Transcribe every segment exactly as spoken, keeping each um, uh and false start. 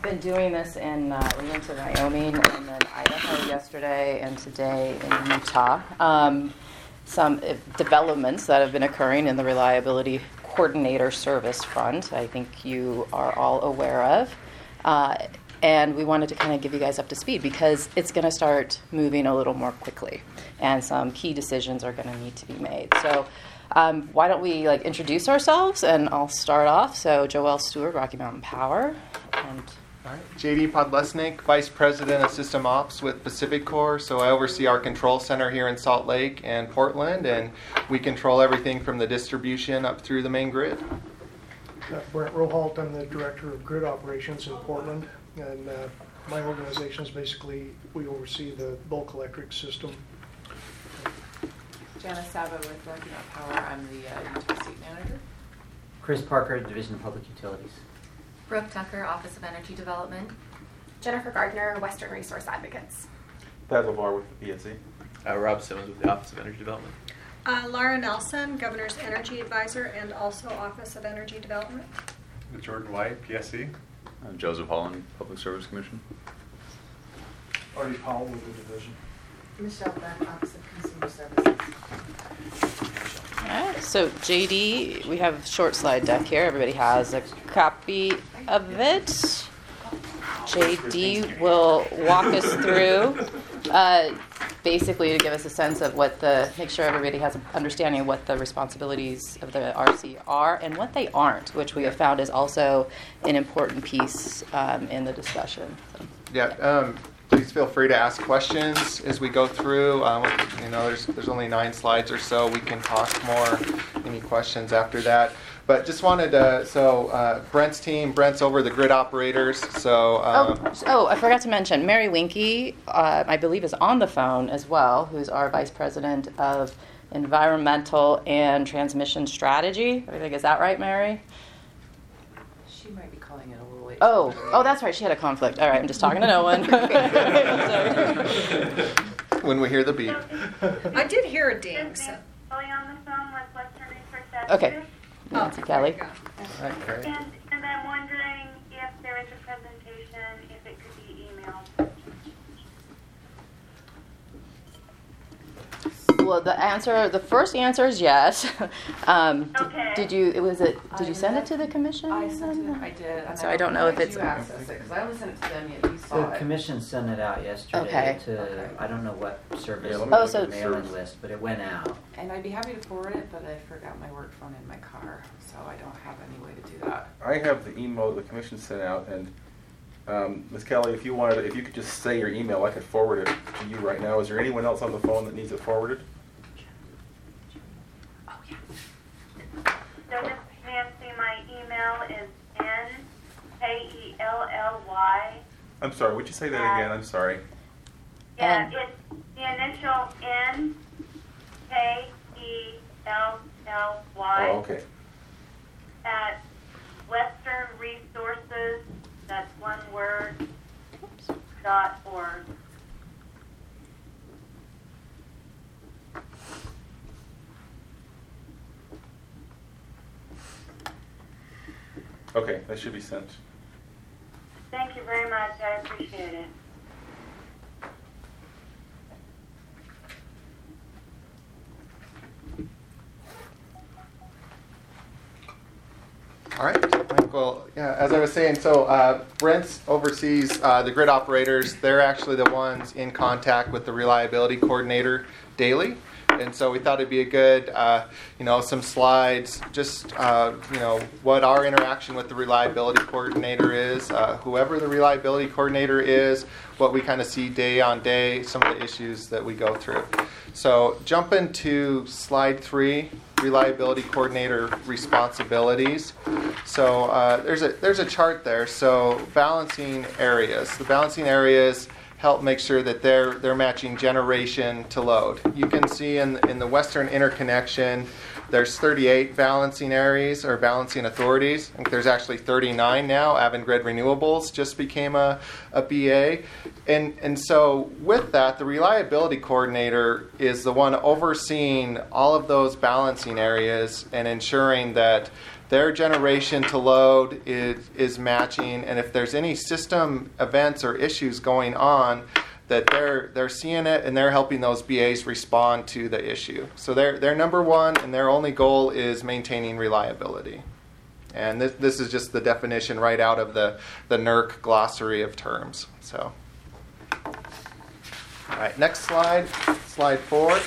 been doing this in, uh, we went to Wyoming and then Idaho yesterday and today in Utah. Um, some uh, developments that have been occurring in the Reliability Coordinator Service Front, I think you are all aware of. Uh, and we wanted to kind of give you guys up to speed because it's going to start moving a little more quickly and some key decisions are going to need to be made. So um, why don't we like introduce ourselves, and I'll start off. So Joelle Stewart, Rocky Mountain Power. And All right. J D Podlesnik, Vice President of System Ops with Pacific Core. So I oversee our control center here in Salt Lake and Portland, and we control everything from the distribution up through the main grid. Uh, Brent Rohalt, I'm the Director of Grid Operations in Portland, and uh, my organization is basically, we oversee the bulk electric system. Janice Sava with Rocky Mountain Power. I'm the uh, Utah State Manager. Chris Parker, Division of Public Utilities. Brooke Tucker, Office of Energy Development. Jennifer Gardner, Western Resource Advocates. Thad LeVar with the P S C. Uh, Rob Simmons with the Office of Energy Development. Uh, Laura Nelson, Governor's Energy Advisor and also Office of Energy Development. Jordan White, P S C. I'm Joseph Holland, Public Service Commission. Artie Powell with the division. Michelle Beck, Office of Consumer Services. all right, so J D, we have a short slide deck here. Everybody has a copy of it. J D will walk us through, uh, basically to give us a sense of what the, make sure everybody has an understanding of what the responsibilities of the R C are and what they aren't, which we have found is also an important piece um, in the discussion. So, Yeah. Um, please feel free to ask questions as we go through. Um, you know, there's there's only nine slides or so. We can talk more. Any questions after that? But just wanted to, so uh, Brent's team, Brent's over the grid operators. So um, oh, oh, I forgot to mention, Mary Winky, uh, I believe, is on the phone as well, who's our Vice President of Environmental and Transmission Strategy. I think, is that right, Mary? She might be calling in a little late. Oh, oh, that's right. She had a conflict. All right, I'm just talking to no one. when we hear the beep. I did hear a ding. So. Kelly on the phone with Western Research Advocates. Okay. Nancy Oh, Kelly. there All right, great. And, and I'm wondering if there is a presentation, if it could be emailed. Well, the answer, the first answer is yes. um, Okay. Did you? It was it. Did I you send it did. to the commission? I sent it. I did. And So I don't know if it's- You access it because I only sent it to them. Yet you saw The it. commission sent it out yesterday Okay. to, Okay. I don't know what service, Yeah, let it me Oh, was so- a mailing list, but it went out. And I'd be happy to forward it, but I forgot my work phone in my car, so I don't have any way to do that. I have the email the commission sent out, and um, Miz Kelly, if you wanted, if you could just say your email, I could forward it to you right now. Is there anyone else on the phone that needs it forwarded? So Miss Nancy, my email is N K E L L Y. I'm sorry, would you say that again? I'm sorry. Yeah, Um, it's the initial N K E L L Y. Oh, okay. At Western Resources, that's one word, dot org. Okay, that should be sent. Thank you very much, I appreciate it. All right. Well, yeah, as I was saying, so uh, Brent oversees uh, the grid operators. They're actually the ones in contact with the reliability coordinator daily. And so we thought it'd be a good, uh, you know, some slides, just, uh, you know, what our interaction with the reliability coordinator is, uh, whoever the reliability coordinator is, what we kind of see day on day, some of the issues that we go through. So jumping to slide three, reliability coordinator responsibilities. So uh, there's a there's a chart there. So balancing areas. The balancing areas help make sure that they're they're matching generation to load. You can see in in the Western interconnection, there's thirty-eight balancing areas or balancing authorities. I think there's actually thirty-nine now. Avangrid Renewables just became a, a B A. And and so with that, the reliability coordinator is the one overseeing all of those balancing areas and ensuring that their generation to load is, is matching, and if there's any system events or issues going on, that they're they're seeing it and they're helping those B As respond to the issue. So their their number one and their only goal is maintaining reliability. And this this is just the definition right out of the, the N E R C glossary of terms. So, all right, next slide, slide four.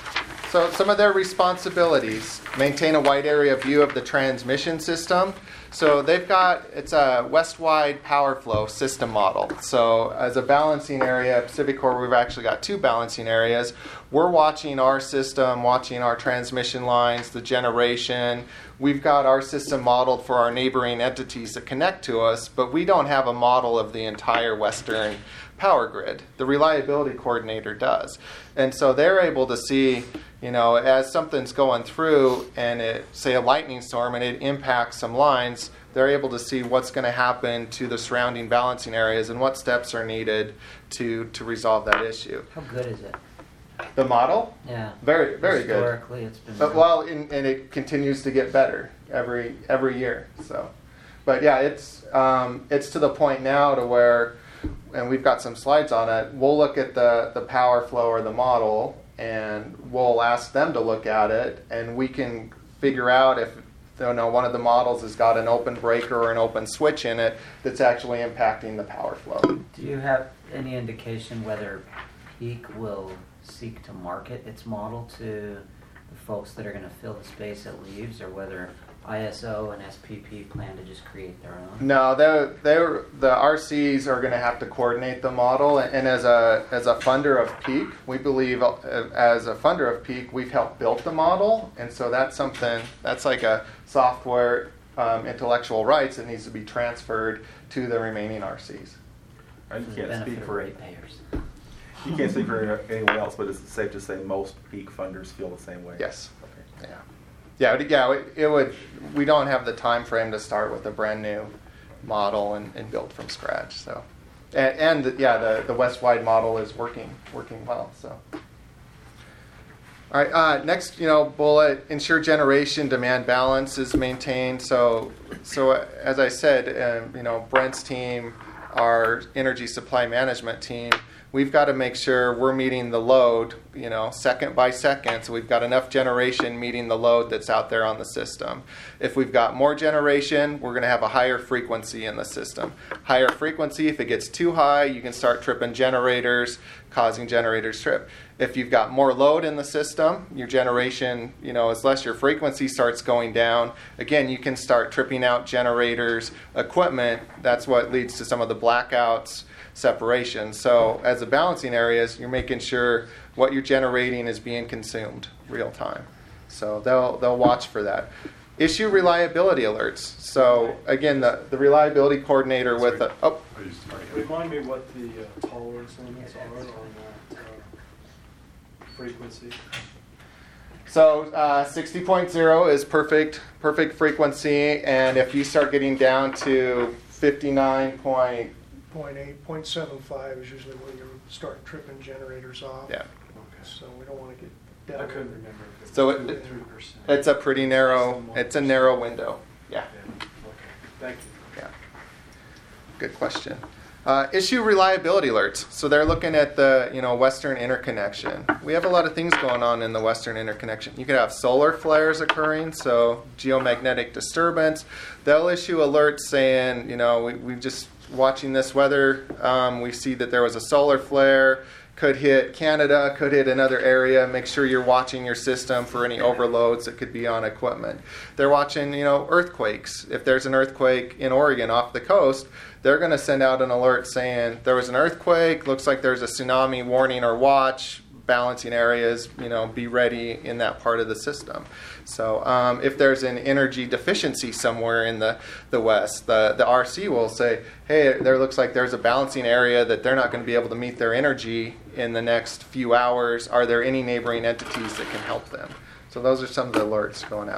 So some of their responsibilities: maintain a wide area view of the transmission system. So they've got, it's a west-wide power flow system model. So as a balancing area at PacifiCorp, we've actually got two balancing areas. We're watching our system, watching our transmission lines, the generation. We've got our system modeled for our neighboring entities that connect to us, but we don't have a model of the entire Western power grid. The reliability coordinator does. And so they're able to see, you know, as something's going through and it, say a lightning storm, and it impacts some lines, they're able to see what's going to happen to the surrounding balancing areas and what steps are needed to, to resolve that issue. How good is it? The model? Yeah. Very, very good. Historically, it's been. But, well, in, and it continues to get better every every year. So, but yeah, it's um, it's to the point now to where, and we've got some slides on it. We'll look at the the power flow or the model, and we'll ask them to look at it, and we can figure out if, you know, one of the models has got an open breaker or an open switch in it that's actually impacting the power flow. Do you have any indication whether Peak will seek to market its model to the folks that are going to fill the space it leaves, or whether I S O and S P P plan to just create their own? No, they're, they're, the R Cs are going to have to coordinate the model, and as a as a funder of Peak, we believe uh, as a funder of Peak, we've helped build the model, and so that's something, that's like a software um, intellectual rights that needs to be transferred to the remaining R Cs. I can't speak for ratepayers. You can't speak for anyone else, but it's safe to say most Peak funders feel the same way. Yes. Okay. Yeah. Yeah. It, yeah. It, it would. We don't have the time frame to start with a brand new model and, and build from scratch. So, and, and yeah, the the West-wide model is working working well. So. All right. Uh, next, you know, bullet: ensure generation demand balance is maintained. So, so uh, as I said, um, you know, Brent's team, our energy supply management team, we've got to make sure we're meeting the load, you know, second by second. So we've got enough generation meeting the load that's out there on the system. If we've got more generation, we're going to have a higher frequency in the system. Higher frequency, if it gets too high, you can start tripping generators, causing generators trip. If you've got more load in the system, your generation, you know, as less your frequency starts going down, again, you can start tripping out generators, equipment. That's what leads to some of the blackouts, separation. So as a balancing areas, you're making sure what you're generating is being consumed real time. So they'll they'll watch for that. Issue reliability alerts. So again, the, the reliability coordinator with a oh remind me what the uh, tolerance limits are on that uh, frequency. So uh, sixty point zero is perfect perfect frequency, and if you start getting down to fifty-nine point point eight, point seven five is usually where you start tripping generators off. Yeah. Okay. So we don't want to get down. I couldn't remember. If it So was it, three percent. it's a pretty narrow, it's a narrow window. Yeah. Yeah. Okay. Thank you. Yeah. Good question. Uh, issue reliability alerts. So they're looking at the, you know, Western interconnection. We have a lot of things going on in the Western interconnection. You could have solar flares occurring, so geomagnetic disturbance. They'll issue alerts saying, you know, we, we just watching this weather, um, we see that there was a solar flare, could hit Canada, could hit another area. Make sure you're watching your system for any overloads that could be on equipment. They're watching, you know, earthquakes. If there's an earthquake in Oregon off the coast, they're going to send out an alert saying there was an earthquake, looks like there's a tsunami warning or watch, balancing areas, you know, be ready in that part of the system. So um, if there's an energy deficiency somewhere in the, the West, the, the R C will say, hey, there looks like there's a balancing area that they're not going to be able to meet their energy in the next few hours. Are there any neighboring entities that can help them? So those are some of the alerts going out.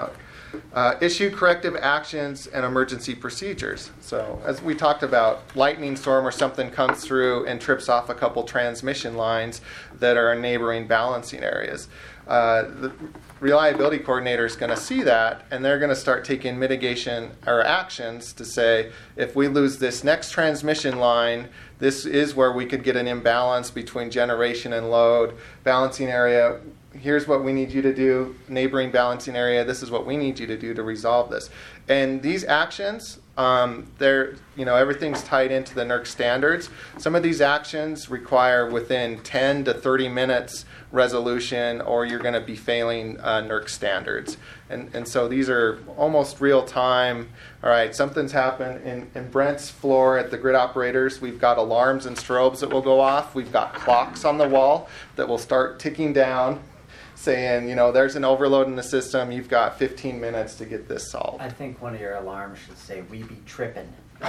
Uh, issue corrective actions and emergency procedures. So as we talked about, lightning storm or something comes through and trips off a couple transmission lines that are in neighboring balancing areas. Uh, the reliability coordinator is going to see that, and they're going to start taking mitigation or actions to say, if we lose this next transmission line, this is where we could get an imbalance between generation and load. Balancing area, here's what we need you to do. Neighboring balancing area, this is what we need you to do to resolve this. And these actions, um, they're, you know, everything's tied into the N E R C standards. Some of these actions require within ten to thirty minutes resolution, or you're going to be failing uh, N E R C standards. And and so these are almost real time. All right, something's happened in, in Brent's floor at the grid operators. We've got alarms and strobes that will go off. We've got clocks on the wall that will start ticking down, saying, you know, there's an overload in the system. You've got fifteen minutes to get this solved. I think one of your alarms should say, "We be tripping."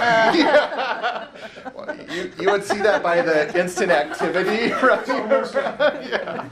Yeah. Well, you, you would see that by the instant activity running around. Yeah.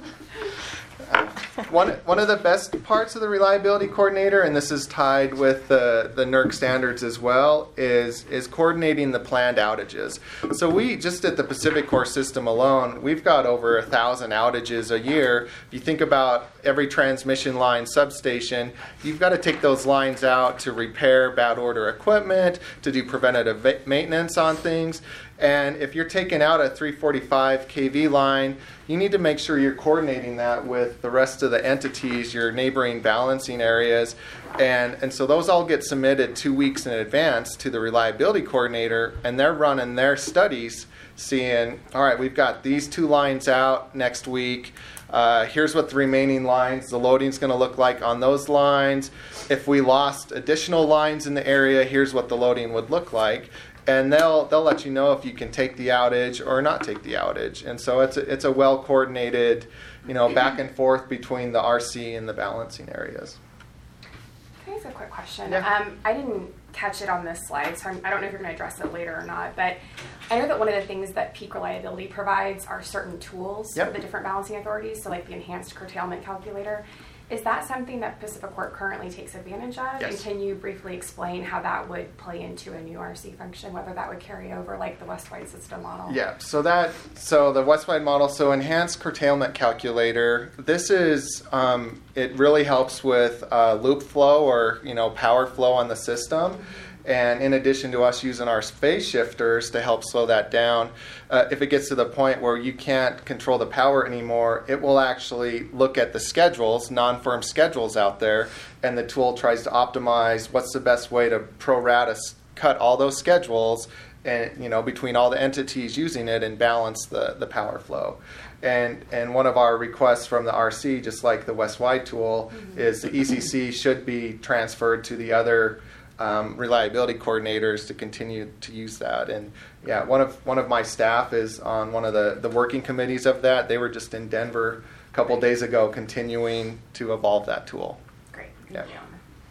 Uh, one, one of the best parts of the reliability coordinator, and this is tied with the, the N E R C standards as well, is, is coordinating the planned outages. So we, just at the Pacific Core system alone, we've got over a thousand outages a year. If you think about every transmission line substation, you've got to take those lines out to repair bad order equipment, to do preventative va- maintenance on things. And if you're taking out a three forty-five k V line, you need to make sure you're coordinating that with the rest of the entities, your neighboring balancing areas. And, and so those all get submitted two weeks in advance to the reliability coordinator, and they're running their studies, seeing, all right, we've got these two lines out next week. Uh, here's what the remaining lines, the loading's going to look like on those lines. If we lost additional lines in the area, here's what the loading would look like. And they'll they'll let you know if you can take the outage or not take the outage. And so it's a, it's a well coordinated, you know, back and forth between the R C and the balancing areas. Can I ask a quick question? Yeah. Um, I didn't catch it on this slide, so I'm, I don't know if you're going to address it later or not, but I know that one of the things that peak reliability provides are certain tools Yep. for the different balancing authorities, so like the enhanced curtailment calculator. Is that something that Pacific Corp currently takes advantage of? Yes. And can you briefly explain how that would play into a new R C function, whether that would carry over like the Westwide system model? Yeah, so that so the Westwide model, so enhanced curtailment calculator. This is um, it really helps with uh, loop flow or you know power flow on the system. And in addition to us using our phase shifters to help slow that down, uh, if it gets to the point where you can't control the power anymore, it will actually look at the schedules, non-firm schedules out there, and the tool tries to optimize what's the best way to pro rata cut all those schedules and you know between all the entities using it and balance the, the power flow. And and one of our requests from the R C, just like the Westwide tool, mm-hmm. is the E C C should be transferred to the other Um, reliability coordinators to continue to use that. And yeah, one of one of my staff is on one of the, the working committees of that. They were just in Denver a couple Great. days ago continuing to evolve that tool. Great. Yeah. Thank you.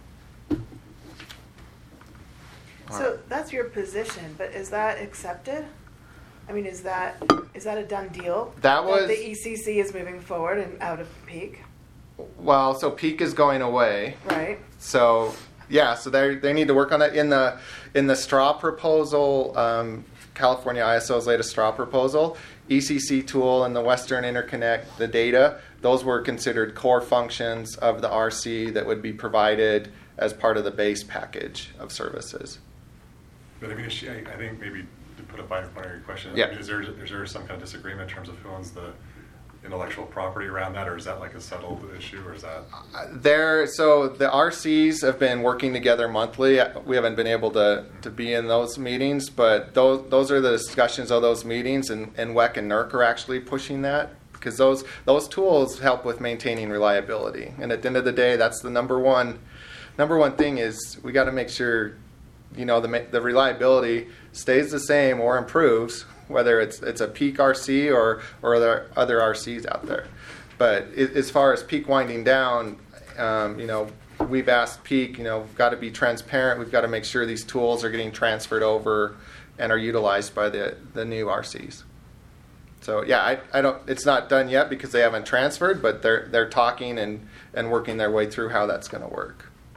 So that's your position, but is that accepted? I mean, is that is that a done deal? That was- the E C C is moving forward and out of peak, Well, so peak is going away. right? So yeah, so they they need to work on it in the in the straw proposal. Um, California I S O's latest straw proposal, E C C tool and the Western Interconnect, the data, those were considered core functions of the R C that would be provided as part of the base package of services. But I mean, is she, I, I think maybe to put a finer point on your question, Yeah. I mean, is there is there some kind of disagreement in terms of who owns the intellectual property around that, or is that like a settled issue, or is that? There, so the R Cs have been working together monthly. We haven't been able to, to be in those meetings, but those those are the discussions of those meetings, and, and W E C and N E R C are actually pushing that because those those tools help with maintaining reliability. And at the end of the day, that's the number one number one thing is we got to make sure you know the the reliability stays the same or improves, whether it's it's a peak R C or or other other R Cs out there. But it, as far as peak winding down, um, you know, we've asked peak, you know, we've got to be transparent. We've got to make sure these tools are getting transferred over and are utilized by the the new R Cs. So yeah, I, I don't. It's not done yet because they haven't transferred, but they're they're talking and and working their way through how that's going to work.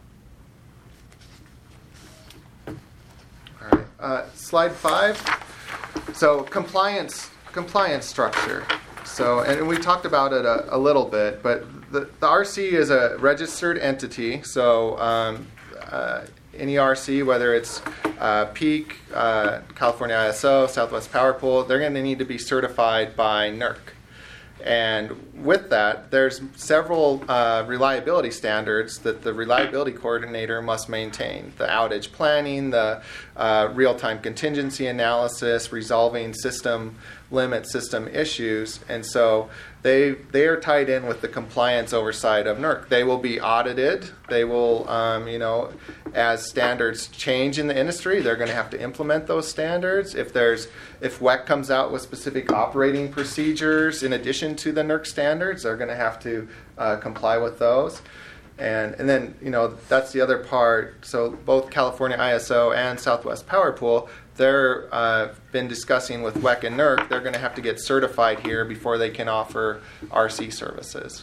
Uh, slide five. So compliance compliance structure. So, and we talked about it a, a little bit, but the, the R C is a registered entity. So um, uh, any R C, whether it's uh, Peak, uh, California I S O, Southwest Power Pool, they're going to need to be certified by N E R C. And with that, there's several uh, reliability standards that the reliability coordinator must maintain. The outage planning, the uh, real-time contingency analysis, resolving system limit system issues. And so they they are tied in with the compliance oversight of N E R C. They will be audited. They will, um, you know, as standards change in the industry, they're going to have to implement those standards. If there's if W E C comes out with specific operating procedures in addition to the N E R C standards, they're going to have to uh, comply with those. And and then, you know, that's the other part. So both California I S O and Southwest Power Pool, they're uh, been discussing with W E C and N E R C. They're going to have to get certified here before they can offer R C services.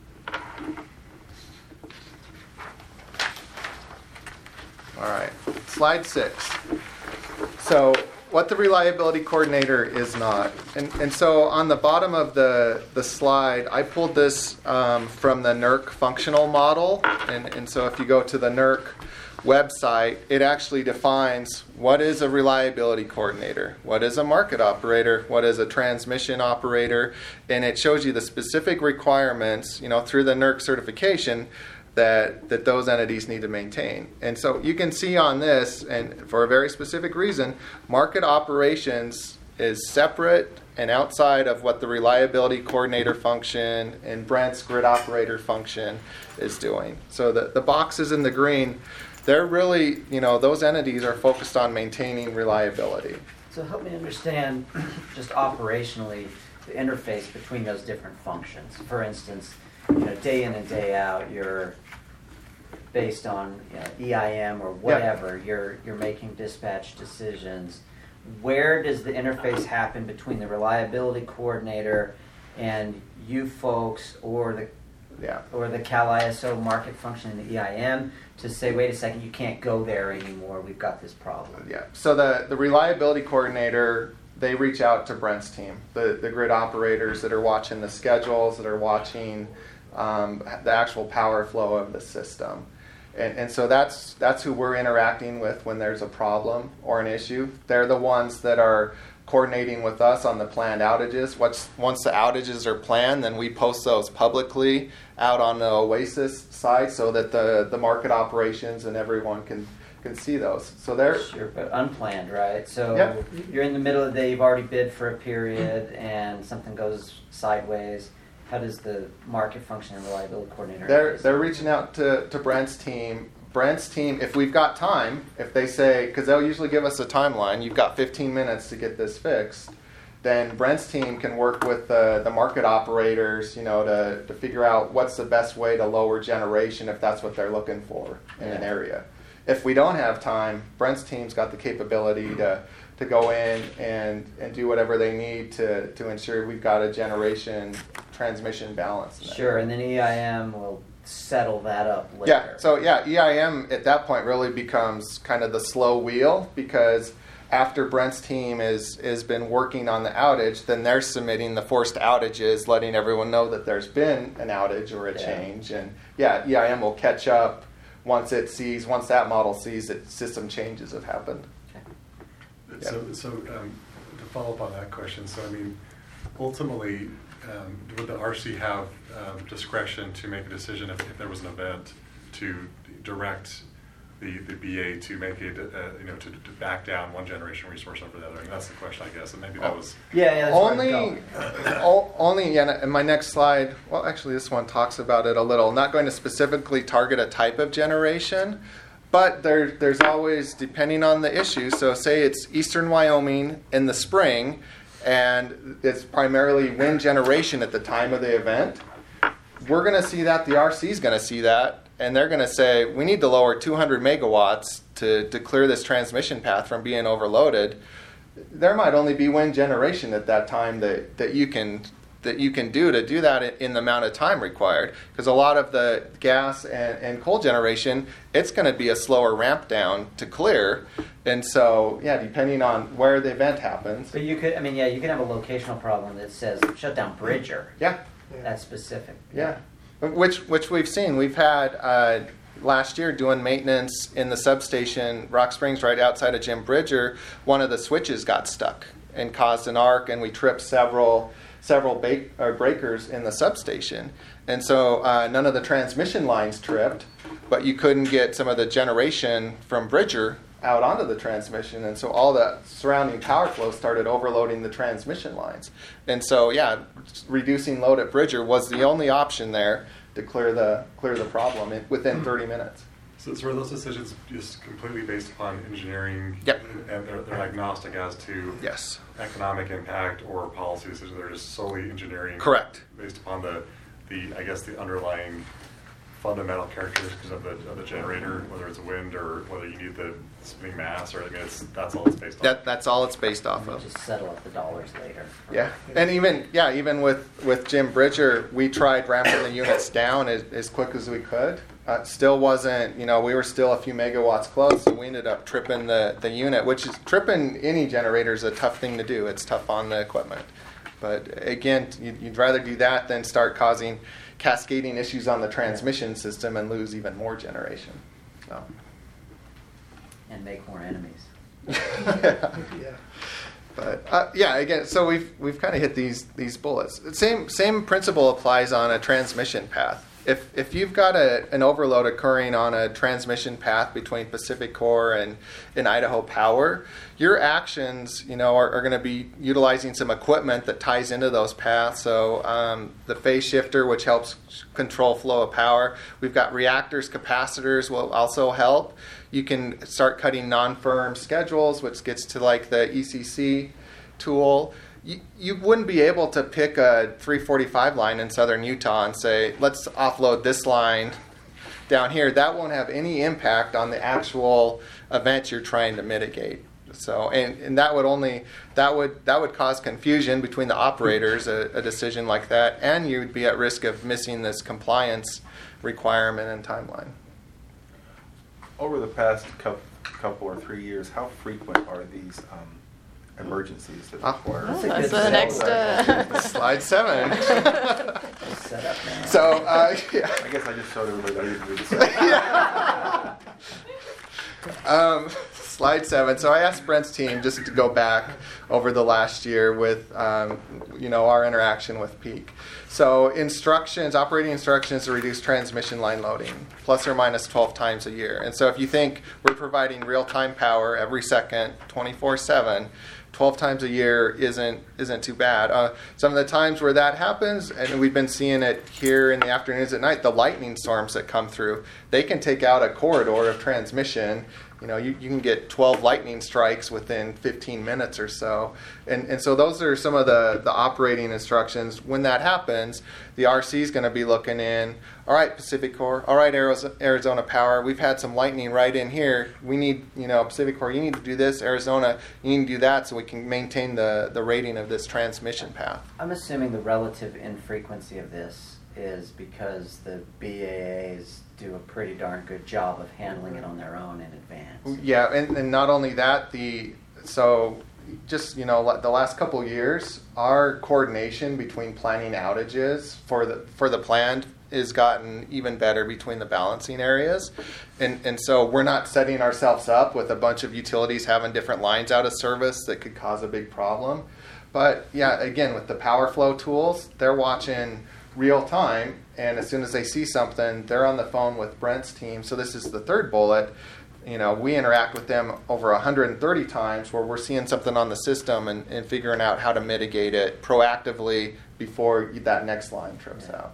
All right, slide six. So what the reliability coordinator is not. And, and so on the bottom of the, the slide, I pulled this um, from the N E R C functional model. And, and so if you go to the N E R C website, it actually defines what is a reliability coordinator, what is a market operator, what is a transmission operator, and it shows you the specific requirements, you know, through the N E R C certification that that those entities need to maintain. And so you can see on this, and for a very specific reason, market operations is separate and outside of what the reliability coordinator function and Brent's grid operator function is doing. So the, the boxes in the green, they're really, you know, those entities are focused on maintaining reliability. So help me understand just operationally the interface between those different functions. For instance, you know, day in and day out, you're based on, you know, E I M or whatever, yeah. you're you're making dispatch decisions. Where does the interface happen between the reliability coordinator and you folks, or the yeah. or the Cal I S O market function in the E I M to say, wait a second, you can't go there anymore, we've got this problem? Yeah. So the, the reliability coordinator, they reach out to Brent's team, the, the grid operators that are watching the schedules, that are watching um, the actual power flow of the system. And, and so that's that's who we're interacting with when there's a problem or an issue. They're the ones that are coordinating with us on the planned outages. Once, once the outages are planned, then we post those publicly out on the Oasis site so that the, the market operations and everyone can can see those. So they're sure, but unplanned, right? So yep. You're in the middle of the day, you've already bid for a period, and something goes sideways. How does the market function and reliability coordinator? They're they're reaching out to, to Brent's team. Brent's team, if we've got time, if they say, because they'll usually give us a timeline, you've got fifteen minutes to get this fixed, then Brent's team can work with the, the market operators, you know, to, to figure out what's the best way to lower generation if that's what they're looking for in yeah. an area. If we don't have time, Brent's team's got the capability to, to go in and, and do whatever they need to, to ensure we've got a generation transmission balance. Sure, and then E I M will settle that up later. Yeah, so yeah, E I M at that point really becomes kind of the slow wheel, because after Brent's team is is been working on the outage, then they're submitting the forced outages, letting everyone know that there's been an outage or a yeah. change. And yeah, E I M will catch up once it sees, once that model sees that system changes have happened. Okay. So, yeah. so um, to follow up on that question, so I mean, ultimately, um, would the R C have um, discretion to make a decision if, if there was an event to direct the, the B A to make it, uh, you know, to, to back down one generation resource over the other? I mean, that's the question, I guess, and maybe that was... Yeah, yeah, that's only, o- only, yeah, in my next slide, well, actually this one talks about it a little. Not going to specifically target a type of generation, but there, there's always, depending on the issue, so say it's eastern Wyoming in the spring, and it's primarily wind generation at the time of the event, we're going to see that, the R C is going to see that, and they're going to say, we need to lower two hundred megawatts to, to clear this transmission path from being overloaded. There might only be wind generation at that time that, that you can that you can do to do that in, in the amount of time required. Because a lot of the gas and, and coal generation, it's going to be a slower ramp down to clear. And so, yeah, depending on where the event happens. But you could, I mean, yeah, you could have a locational problem that says shut down Bridger. Yeah. That's specific. Yeah. Which which we've seen. We've had uh, last year doing maintenance in the substation, Rock Springs, right outside of Jim Bridger. One of the switches got stuck and caused an arc, and we tripped several several ba- or breakers in the substation. And so uh, none of the transmission lines tripped, but you couldn't get some of the generation from Bridger out onto the transmission, and so all the surrounding power flow started overloading the transmission lines. And so, yeah, reducing load at Bridger was the only option there to clear the clear the problem in, within thirty minutes. So, so are those decisions just completely based upon engineering? Yep. And they're, they're agnostic as to yes. economic impact or policy decisions? They're just solely engineering? Correct. Based upon the, the I guess, the underlying fundamental characteristics of the of the generator, whether it's wind or whether you need the spinning mass, or I mean, it's that's all it's based on. That that's all it's based off of. Just settle up the dollars later. Yeah, and even yeah, even with, with Jim Bridger, we tried ramping the units down as, as quick as we could. Uh, still wasn't, you know, we were still a few megawatts close, so we ended up tripping the, the unit, which is tripping any generator is a tough thing to do. It's tough on the equipment, but again, you'd, you'd rather do that than start causing cascading issues on the transmission system and lose even more generation. So. And make more enemies. yeah. Yeah. But uh, yeah, again, so we've we've kind of hit these these bullets. Same same principle applies on a transmission path. If if you've got a, an overload occurring on a transmission path between Pacific Core and, and Idaho Power, your actions, you know, are, are going to be utilizing some equipment that ties into those paths. So um, the phase shifter, which helps control flow of power. We've got reactors, capacitors will also help. You can start cutting non-firm schedules, which gets to like the E C C tool. You, you wouldn't be able to pick a three forty-five line in southern Utah and say, let's offload this line down here. That won't have any impact on the actual event you're trying to mitigate. So, and, and that would only that would that would cause confusion between the operators, a, a decision like that, and you'd be at risk of missing this compliance requirement and timeline. Over the past couple, couple or three years, how frequent are these um, emergencies that require? Oh, that's the next uh, slide seven. Set up now. So, uh, yeah. I guess I just showed everybody that I didn't read the yeah. um, slide seven. So I asked Brent's team just to go back over the last year with, um, you know, our interaction with Peak. So instructions, operating instructions to reduce transmission line loading, plus or minus twelve times a year. And so if you think we're providing real-time power every second, twenty-four seven, twelve times a year isn't isn't too bad. Uh, some of the times where that happens, and we've been seeing it here in the afternoons at night, the lightning storms that come through, they can take out a corridor of transmission. You know, you, you can get twelve lightning strikes within fifteen minutes or so. And and so those are some of the, the operating instructions. When that happens, the R C is going to be looking in, all right, Pacific Core, all right, Arizona Power, we've had some lightning right in here. We need, you know, Pacific Core, you need to do this. Arizona, you need to do that so we can maintain the, the rating of this transmission path. I'm assuming the relative infrequency of this is because the B A As do a pretty darn good job of handling it on their own in advance. Yeah, and, and not only that, the so just, you know, the last couple of years, our coordination between planning outages for the for the plant has gotten even better between the balancing areas. And and so we're not setting ourselves up with a bunch of utilities having different lines out of service that could cause a big problem. But yeah, again, with the power flow tools, they're watching real time, and as soon as they see something, they're on the phone with Brent's team. So this is the third bullet. You know, we interact with them over one hundred thirty times where we're seeing something on the system and, and figuring out how to mitigate it proactively before that next line trips out.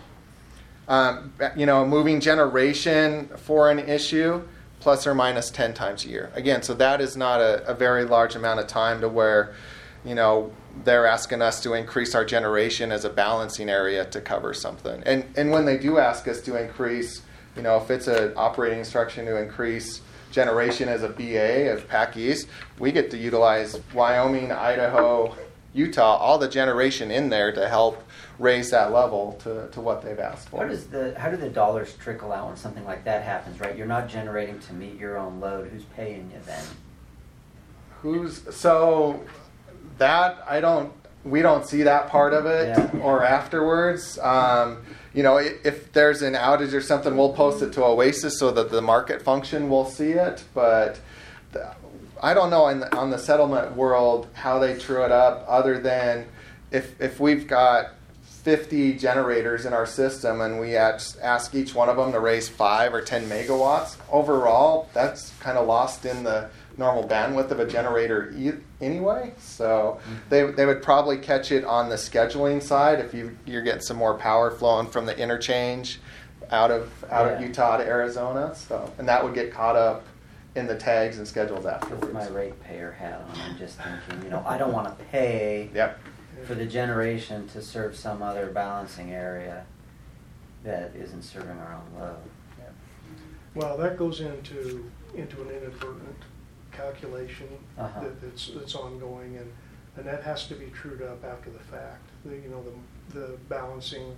Um, you know, moving generation for an issue, plus or minus ten times a year. Again, so that is not a, a very large amount of time to where, you know, they're asking us to increase our generation as a balancing area to cover something. And and when they do ask us to increase, you know, if it's an operating instruction to increase generation as a B A of P A C East, we get to utilize Wyoming, Idaho, Utah all the generation in there to help raise that level to, to what they've asked for. How does the how do the dollars trickle out when something like that happens? Right, you're not generating to meet your own load. Who's paying you then? Who's so that I don't we don't see that part of it Yeah. or afterwards. Um, you know, if, if there's an outage or something, we'll post it to Oasis so that the market function will see it. But the, I don't know in the, on the settlement world how they true it up, other than if if we've got fifty generators in our system and we ask, ask each one of them to raise five or ten megawatts. Overall, that's kind of lost in the normal bandwidth of a generator e- anyway. So they they would probably catch it on the scheduling side if you you're getting some more power flowing from the interchange out of out of Yeah. Utah to Arizona. So and that would get caught up in the tags and schedules With afterwards. my ratepayer hat on, I'm just thinking, you know, I don't want to pay Yep. for the generation to serve some other balancing area that isn't serving our own load. Well, that goes into, into an inadvertent calculation Uh-huh. that, that's, that's ongoing, and, and that has to be trued up after the fact. The, you know, the, the balancing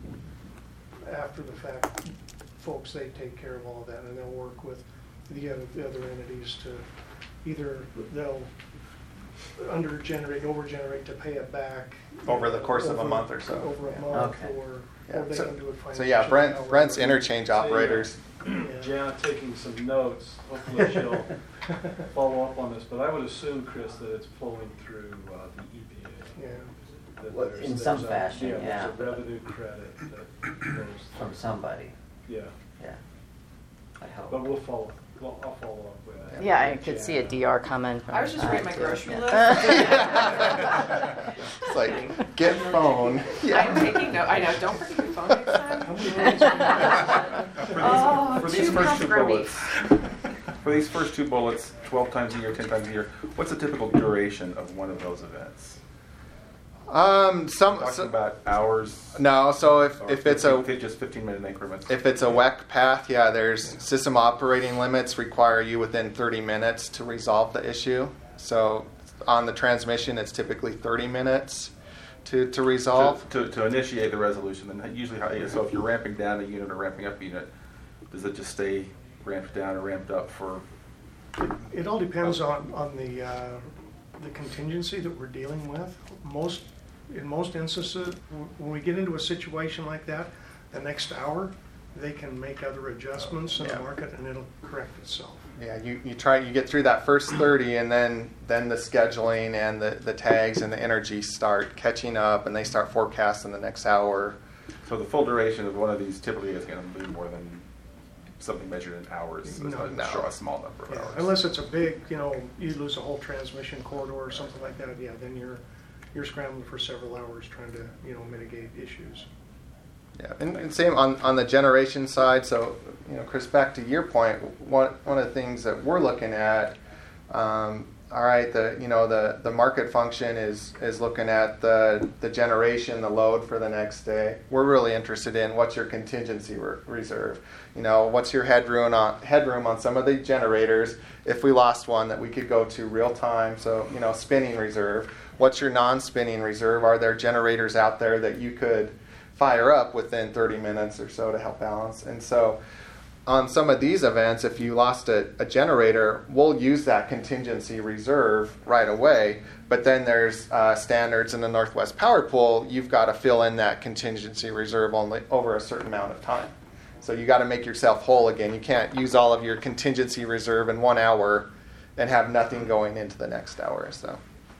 after the fact, folks, they take care of all of that, and they'll work with the other, the other entities to either they'll under-generate, over-generate to pay it back. Over the course of a over- month or so. Over a Yeah. month, Okay. or, Yeah. or they So- can do it So financially. yeah, Brent however. Brent's interchange operators. Jan taking some notes. Hopefully she'll follow up on this, but I would assume, Chris, that it's flowing through uh, the E P A. Yeah. That Well, there's- in some there's a- fashion, yeah. yeah. There's a revenue credit that goes From somebody. Yeah, Yeah. I hope. but we'll follow. Well, I'll follow up with that. Yeah, I could see a D R comment. From I was just the reading my too. grocery Yeah. list. It's like get phone. I'm taking note. I know. Don't forget your phone next time. How many rounds do we have? Oh, For these two first pounds two of ground bullets, for these first two bullets, twelve times a year, ten times a year, what's the typical duration of one of those events? Um, some Talking so, about hours? no. So if, or if it's a fifteen just fifteen minute increments. if it's a W E C path, yeah, there's system operating limits require you within thirty minutes to resolve the issue. So on the transmission, it's typically thirty minutes to, to resolve. To, to, to initiate the resolution, and usually how, so if you're ramping down a unit or ramping up a unit, does it just stay ramped down or ramped up for? It all depends on, on the, uh, the contingency that we're dealing with. Most, in most instances, w- when we get into a situation like that, the next hour, they can make other adjustments in the Yeah. market and it'll correct itself. Yeah, you, you try you get through that first thirty, and then then the scheduling and the, the tags and the energy start catching up, and they start forecasting the next hour. So the full duration of one of these typically is going to be more than something measured in hours. So it's No, not no. sure a small number of Yeah, hours. unless it's a big, you know, you lose a whole transmission corridor or something like that, yeah, then you're, you're scrambling for several hours trying to, you know, mitigate issues. Yeah, and, and same on, on the generation side. So, you know, Chris, back to your point, one one of the things that we're looking at, um, all right, the you know the, the market function is is looking at the the generation, the load for the next day. We're really interested in what's your contingency re- reserve. You know, what's your headroom on headroom on some of the generators if we lost one that we could go to real time. So, you know, spinning reserve. What's your non-spinning reserve? Are there generators out there that you could fire up within thirty minutes or so to help balance? And so on some of these events, if you lost a, a generator, we'll use that contingency reserve right away. But then there's uh, standards in the Northwest Power Pool. You've got to fill in that contingency reserve only over a certain amount of time. So you got to make yourself whole again. You can't use all of your contingency reserve in one hour and have nothing going into the next hour. So.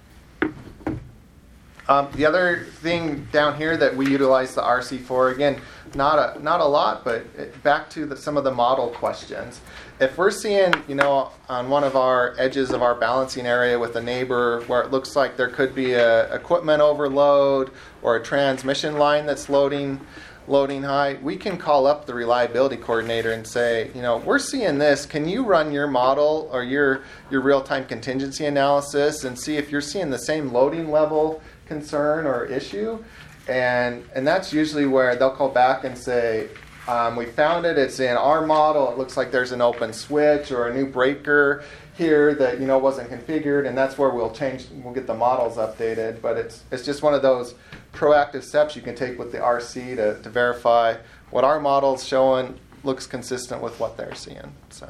Um, the other thing down here that we utilize the R C for, again, not a not a lot, but it, back to the, some of the model questions. If we're seeing, you know, on one of our edges of our balancing area with a neighbor where it looks like there could be a equipment overload or a transmission line that's loading loading high, we can call up the reliability coordinator and say, you know, we're seeing this. Can you run your model or your your real-time contingency analysis and see if you're seeing the same loading level concern or issue? And and that's usually where they'll call back and say, um, we found it, it's in our model, it looks like there's an open switch or a new breaker. here that, you know, wasn't configured, and that's where we'll change, we'll get the models updated. But it's it's just one of those proactive steps you can take with the R C to, to verify what our model's showing looks consistent with what they're seeing. So.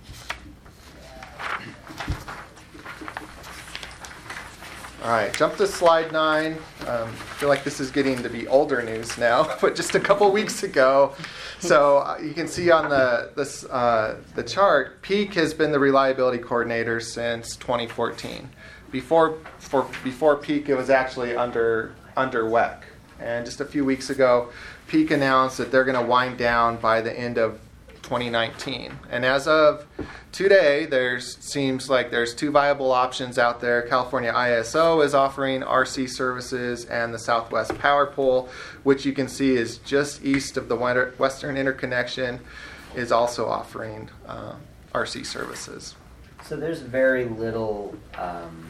All right, jump to slide nine. Um, I feel like this is getting to be older news now, but just a couple weeks ago. So uh, you can see on the this, uh, the chart, Peak has been the reliability coordinator since twenty fourteen. Before for before Peak, it was actually under under W E C. And just a few weeks ago, Peak announced that they're going to wind down by the end of twenty nineteen. And as of today, there seems like there's two viable options out there. California I S O is offering R C services, and the Southwest Power Pool, which you can see is just east of the Western Interconnection, is also offering uh, R C services. So there's very little um,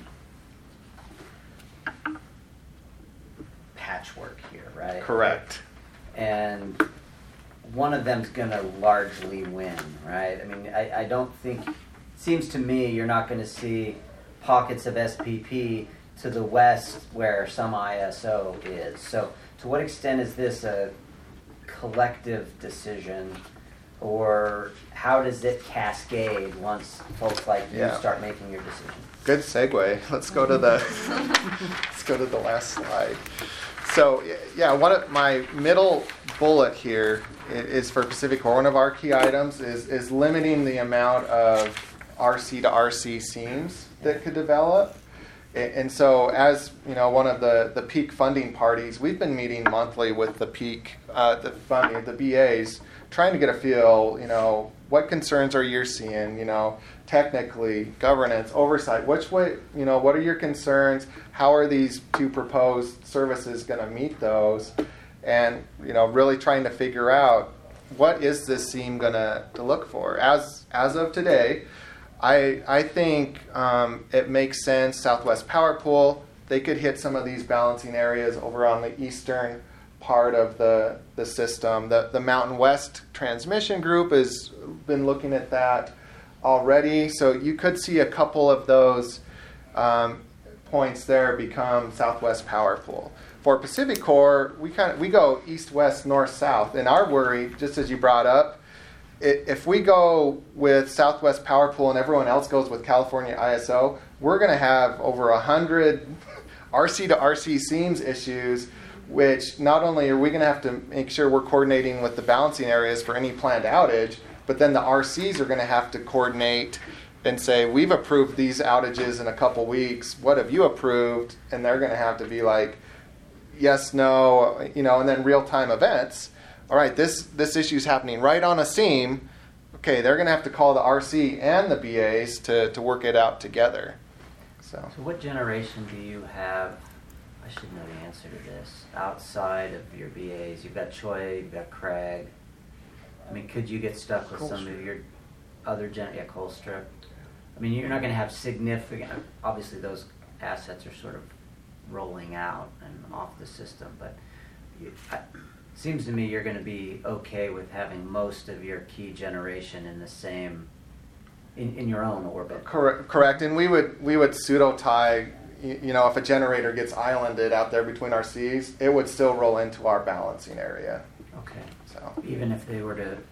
patchwork here, right? Correct. And one of them's going to largely win, right? I mean, I, I don't think, it seems to me you're not going to see pockets of S P P to the west where some I S O is. So to what extent is this a collective decision, or how does it cascade once folks like you Yeah. start making your decision? Good segue. Let's go to the let's go to the last slide. So yeah, one of my middle bullet here is for Pacific Core. One of our key items is is limiting the amount of R C to R C seams that could develop. And so, as you know, one of the, the Peak funding parties, we've been meeting monthly with the Peak, uh, the funding, the B As, trying to get a feel. You know, what concerns are you seeing? You know, technically, governance, oversight. Which way? You know, what are your concerns? How are these two proposed services going to meet those? And you know, really trying to figure out what is this seam going to to look for. As as of today, I, I think um, it makes sense. Southwest Power Pool, they could hit some of these balancing areas over on the eastern part of the, the system. The, the Mountain West Transmission Group has been looking at that already. So you could see a couple of those um, points there become Southwest Power Pool. For Pacific Core, we kind of we go east, west, north, south. And our worry, just as you brought up, if we go with Southwest Power Pool and everyone else goes with California I S O, we're going to have over one hundred R C to R C seams issues, which not only are we going to have to make sure we're coordinating with the balancing areas for any planned outage, but then the R Cs are going to have to coordinate and say, we've approved these outages in a couple weeks. What have you approved? And they're going to have to be like, yes, no, you know, and then real-time events. All right, this this issue is happening right on a seam. Okay, they're going to have to call the R C and the B As to, to work it out together. So. So what generation do you have, I should know the answer to this, outside of your B As? You've got Choi, you've got Craig. I mean, could you get stuck with some of your other gen, yeah, Colstrip? I mean, you're not going to have significant, obviously those assets are sort of rolling out and off the system, but you, I, seems to me you're going to be okay with having most of your key generation in the same, in, in your own orbit. Correct, correct. And we would we would pseudo tie. You, you know, if a generator gets islanded out there between our Cs, it would still roll into our balancing area. Okay. So even if they were to,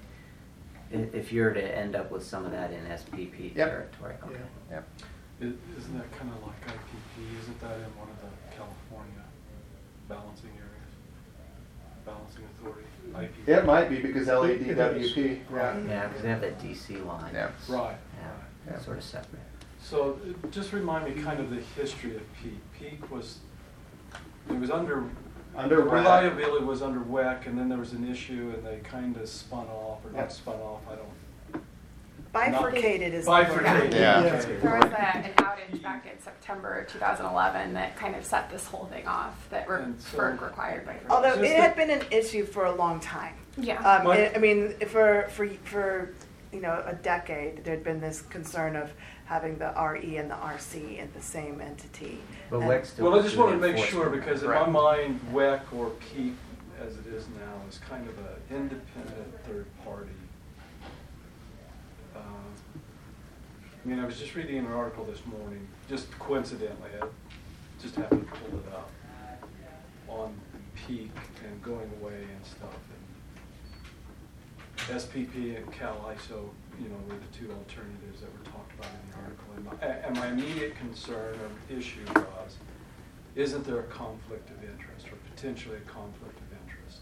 if you're to end up with some of that in S P P yep. territory. Okay. Yeah. Yep. Isn't that kind of like I P P? Isn't that in one of the California balancing areas? Balancing authority, I P P. It might be because L A D W P. Yeah, yeah, because they have that D C line. Yeah, right. Yeah, yeah. Sort of separate. So uh, just remind me kind of the history of Peak. Peak was it was under under reliability was under W E C, and then there was an issue, and they kind of spun off or yep. not spun off. I don't. Bifurcated is bifurcated. Yeah. yeah. There was a, an outage back in September of two thousand eleven that kind of set this whole thing off. That re- so, FERC required bifurcation. Although it had been an issue for a long time. Yeah. Um, My, it, I mean, for for for you know a decade, there had been this concern of having the R E and the R C in the same entity. But and, W E C still well, I just want to make sure because in right. my mind, W E C or Peak, as it is now, is kind of an independent third party. Uh, I mean, I was just reading an article this morning, just coincidentally, I just happened to pull it up, on peak and going away and stuff. And S P P and Cal I S O, you know, were the two alternatives that were talked about in the article. And my, and my immediate concern or issue was, isn't there a conflict of interest, or potentially a conflict of interest,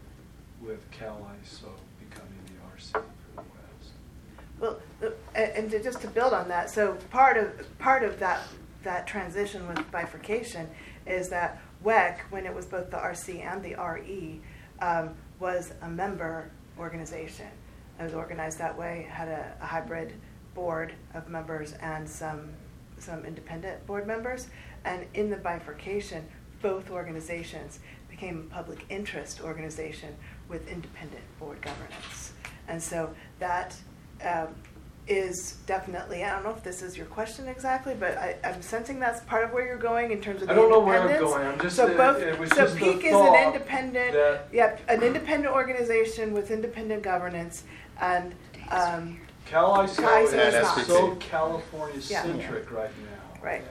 with Cal I S O becoming the R C for the West? Well, uh, and and to, just to build on that, so part of part of that that transition with bifurcation is that W E C, when it was both the R C and the R E, um, was a member organization. It was organized that way, had a, a hybrid board of members and some some independent board members. And in the bifurcation, both organizations became a public interest organization with independent board governance. And so that um, is definitely, I don't know if this is your question exactly, but I, I'm sensing that's part of where you're going in terms of the I don't know where independence. I'm going. I'm just, so it- both, it was so just the Peak is thought an independent, that- yep, an independent organization with independent governance, and um, Cal I S O Cal I S O is is not. so California-centric Yeah. right now. Right.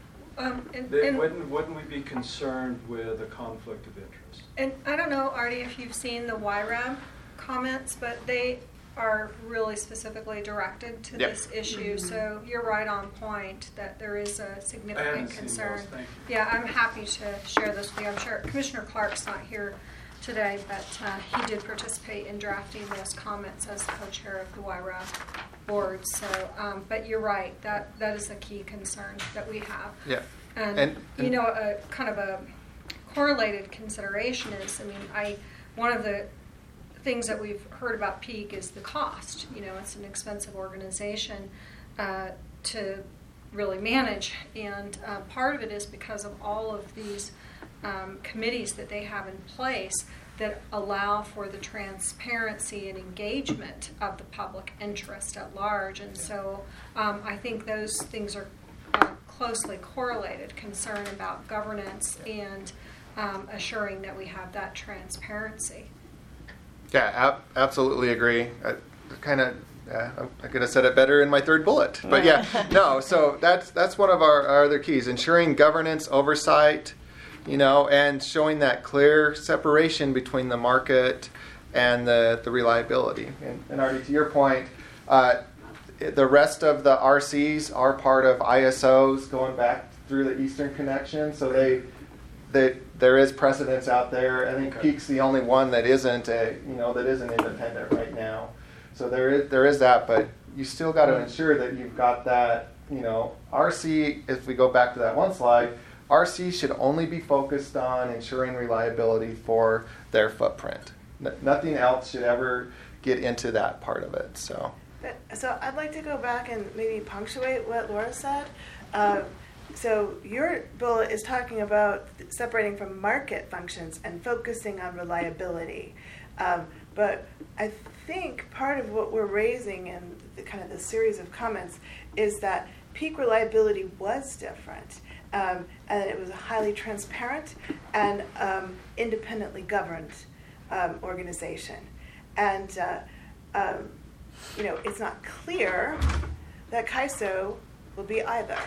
Um, and, Then and, wouldn't, wouldn't we be concerned with a conflict of interest? and I don't know, Artie, if you've seen the Y RAB comments, but they are really specifically directed to Yep. this issue. So you're right on point that there is a I haven't significant seen concern. those, thank you. Yeah, I'm happy to share this with you. I'm sure Commissioner Clark's not here today, but uh, he did participate in drafting those comments as co-chair of the Y RAB board. So, um, but you're right, that that is a key concern that we have. Yeah. And, And- you know, a kind of a correlated consideration is, I mean, I one of the things that we've heard about Peak is the cost. You know, it's an expensive organization uh, to really manage, and uh, part of it is because of all of these um, committees that they have in place that allow for the transparency and engagement of the public interest at large. And so um, I think those things are uh, closely correlated, concern about governance and um, assuring that we have that transparency. Yeah, ab- absolutely agree. I kind of, yeah, I could have said it better in my third bullet, but yeah, no. So that's that's one of our, our other keys: ensuring governance, oversight, you know, and showing that clear separation between the market and the the reliability. And, and Artie, to your point, uh, the rest of the R Cs are part of I S Os going back through the Eastern Connection, so they. That there is precedence out there. I think Okay. Peak's the only one that isn't a, you know, that isn't independent right now. So there is there is that, but you still got to ensure that you've got that, you know, R C. If we go back to that one slide, R C should only be focused on ensuring reliability for their footprint. N- nothing else should ever get into that part of it. So. But, so I'd like to go back and maybe punctuate what Laura said. Uh, so your bullet is talking about separating from market functions and focusing on reliability. Um, but I think part of what we're raising in the kind of the series of comments is that peak reliability was different. Um, and it was a highly transparent and um, independently governed um, organization. And uh, um, you know, it's not clear that C A I S O will be either.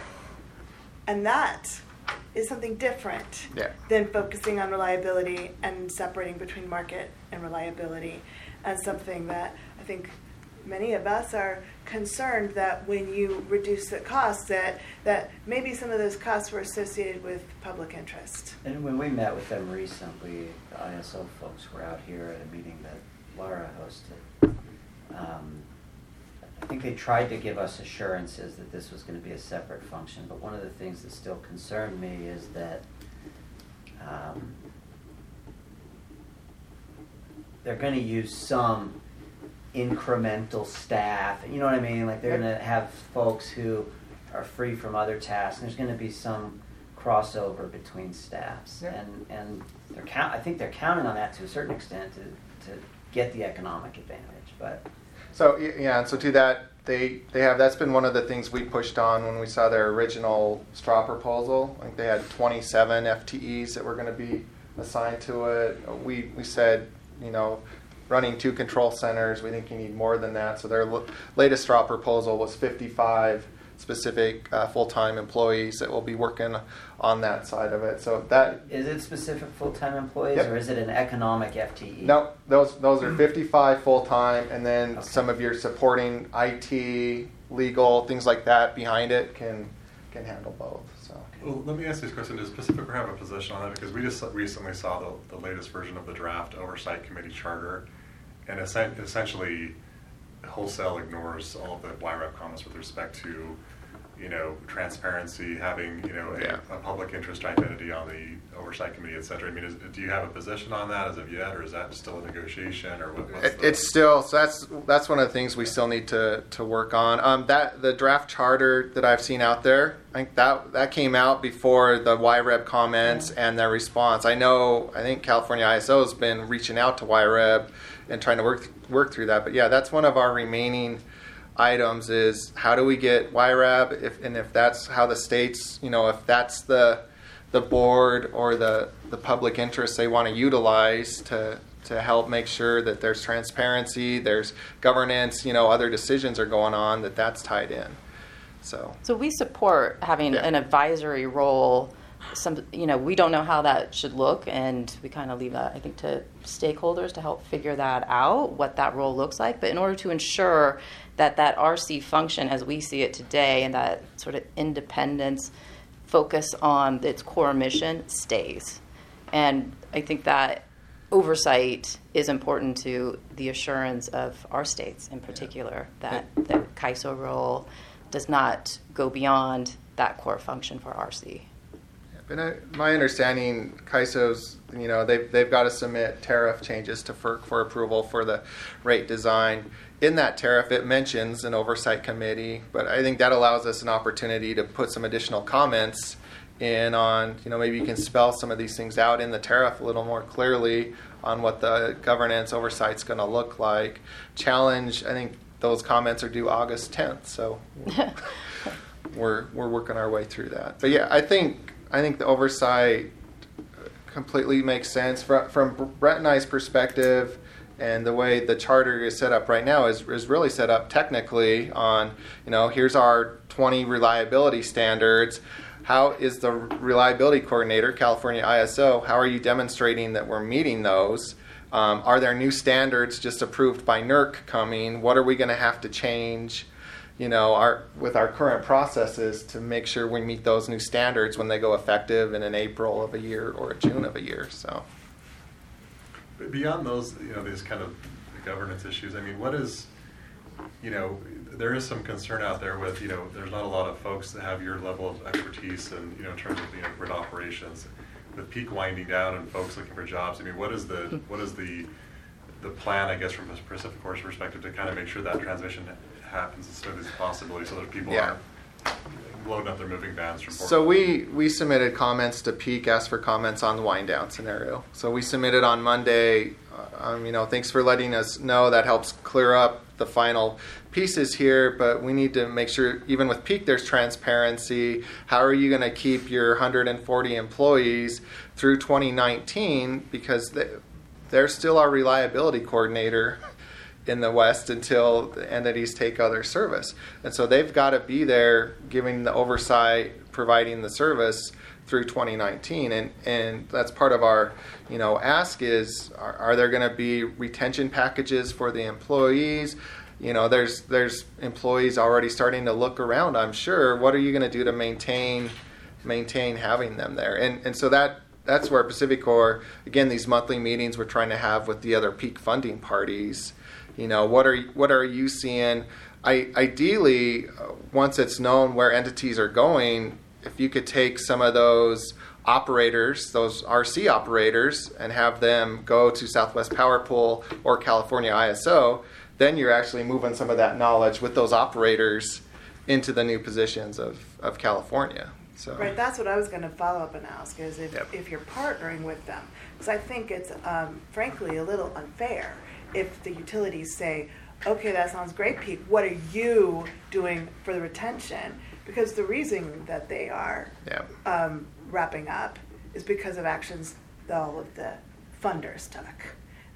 And that is something different Yeah. than focusing on reliability and separating between market and reliability, and something that I think many of us are concerned that when you reduce the costs, that, that maybe some of those costs were associated with public interest. And when we met with them recently, the I S O folks were out here at a meeting that Laura hosted. Um, I think they tried to give us assurances that this was going to be a separate function, but one of the things that still concerned me is that um, they're going to use some incremental staff. You know what I mean? Like they're going to have folks who are free from other tasks, and there's going to be some crossover between staffs. Yeah. And and they're count. I think they're counting on that to a certain extent to to get the economic advantage, but. So y- yeah, and so to that, they they have that's been one of the things we pushed on when we saw their original straw proposal. I think they had twenty-seven F T Es that were going to be assigned to it. We we said, you know, running two control centers. We think you need more than that. So their l- latest straw proposal was fifty-five specific uh, full-time employees that will be working on that side of it. So that Is it specific full-time employees, Yep. or is it an economic F T E? no, those those are fifty-five full-time, and then some of your supporting I T, legal, things like that behind it can can handle both. So. Well, let me ask you this question. Does Pacific have a position on that? Because we just recently saw the, the latest version of the draft Oversight Committee charter, and essen- essentially wholesale ignores all of the Y R E P comments with respect to, you know, transparency, having, you know, a, Yeah. a public interest identity on the Oversight Committee, et cetera. I mean, is, do you have a position on that as of yet, or is that still a negotiation, or what, what's It, the... it's still so that's that's one of the things we still need to to work on. Um, that the draft charter that I've seen out there, I think that that came out before the Y R E B comments and their response. I know I think California I S O has been reaching out to Y R E B and trying to work work through that. But yeah, that's one of our remaining items is how do we get Y R E B if and if that's how the states, you know, if that's the the board or the the public interest they want to utilize to to help make sure that there's transparency, there's governance, you know, other decisions are going on, that that's tied in. So So we support having Yeah. an advisory role. Some, you know, we don't know how that should look, and we kind of leave that, I think, to stakeholders to help figure that out, what that role looks like. But in order to ensure that that R C function, as we see it today, and that sort of independence, focus on its core mission, stays. And I think that oversight is important to the assurance of our states in particular, that the C I S O role does not go beyond that core function for R C. And I, my understanding, C I S O's, you know, they've, they've got to submit tariff changes to F E R C for approval for the rate design. In that tariff, it mentions an oversight committee, but I think that allows us an opportunity to put some additional comments in on, you know, maybe you can spell some of these things out in the tariff a little more clearly on what the governance oversight's going to look like. Challenge, I think those comments are due August tenth, so we're we're working our way through that. But yeah, I think I think the oversight completely makes sense from from Brett and I's perspective, and the way the charter is set up right now is is really set up technically on, you know, here's our twenty reliability standards. How is the reliability coordinator, California I S O, how are you demonstrating that we're meeting those? Um, are there new standards just approved by N E R C coming? What are we going to have to change, you know, our with our current processes to make sure we meet those new standards when they go effective in an April of a year or a June of a year? So, But beyond those, you know, these kind of governance issues, I mean, what is, you know, there is some concern out there with, you know, there's not a lot of folks that have your level of expertise and, you know, in terms of, you know, grid operations. With peak winding down and folks looking for jobs, I mean, what is the what is the the plan, I guess, from a Pacific Course perspective to kind of make sure that transition happens as smooth as possible so that people Yeah. aren't loading up their moving vans from Portland? So we, we submitted comments to Peak, asked for comments on the wind down scenario. So we submitted on Monday. Uh, um, you know, thanks for letting us know. That helps clear up the final pieces here. But we need to make sure, even with Peak, there's transparency. How are you going to keep your one hundred forty employees through twenty nineteen? Because they, they're still our reliability coordinator in the West until the entities take other service. And so they've got to be there giving the oversight, providing the service through twenty nineteen. And, and that's part of our, you know, ask is, are, are there going to be retention packages for the employees? You know, there's there's employees already starting to look around, I'm sure. What are you going to do to maintain maintain having them there? And and so that that's where Pacific Core, again, these monthly meetings we're trying to have with the other peak funding parties. You know, what are what are you seeing? I, ideally, uh, once it's known where entities are going, if you could take some of those operators, those R C operators, and have them go to Southwest Power Pool or California I S O, then you're actually moving some of that knowledge with those operators into the new positions of, of California. So. Right, that's what I was going to follow up and ask, is if, Yep. if you're partnering with them. Because I think it's, um, frankly, a little unfair if the utilities say, okay, that sounds great, Peak, what are you doing for the retention? Because the reason that they are Yep. um, wrapping up is because of actions that all of the funders took.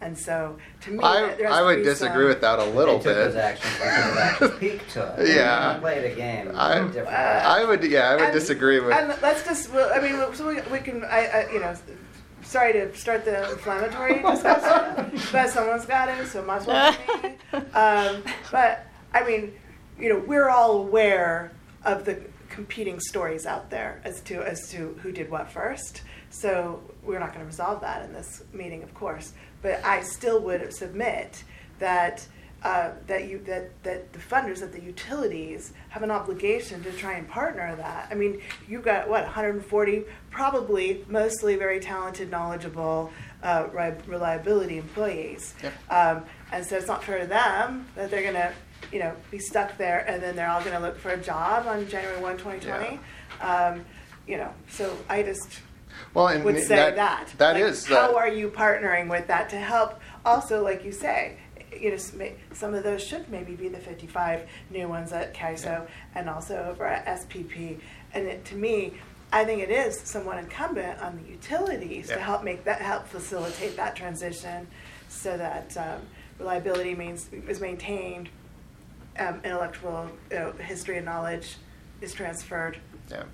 And so, to me, I, there has I to would be disagree some- with that a little They took bit. those actions because of actual peak to it. Yeah. They played a game. I, different way. I would, yeah, I would And- disagree with. And let's just, well, I mean, so we, we can, I, I, you know, sorry to start the inflammatory discussion, but someone's got to, so might as well be me. Um, but I mean, you know, we're all aware of the competing stories out there as to as to who did what first. So we're not going to resolve that in this meeting, of course. But I still would submit that. Uh, that you that, that the funders, that the utilities have an obligation to try and partner that. I mean, you've got what one hundred forty, probably mostly very talented, knowledgeable, uh, reliability employees, Yep. um, and so it's not fair to them that they're going to, you know, be stuck there and then they're all going to look for a job on January first, twenty twenty. Um, you know, so I just Well, and would say that- that. that Like, is how the- are you partnering with that to help? Also, like you say, you know, s- ma- some of those should maybe be the fifty-five new ones at C A I S O and also over at S P P. And it, to me, I think it is somewhat incumbent on the utilities to Yeah. help make that, help facilitate that transition, so that um, reliability means is maintained, um, intellectual you know, history and knowledge is transferred. Yeah.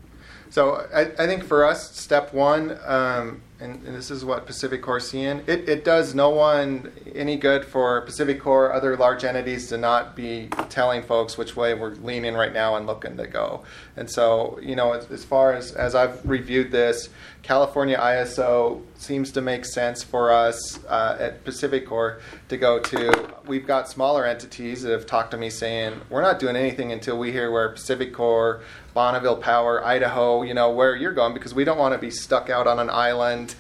So I, I think for us, step one, um, and, and this is what Pacific Core is seeing, it, it does no one any good for Pacific Core, other large entities, to not be telling folks which way we're leaning right now and looking to go. And so, you know, as, as far as, as I've reviewed this, California I S O seems to make sense for us uh, at Pacific Core to go to. We've got smaller entities that have talked to me saying, we're not doing anything until we hear where Pacific Core, Bonneville Power, Idaho, you know, where you're going, because we don't want to be stuck out on an island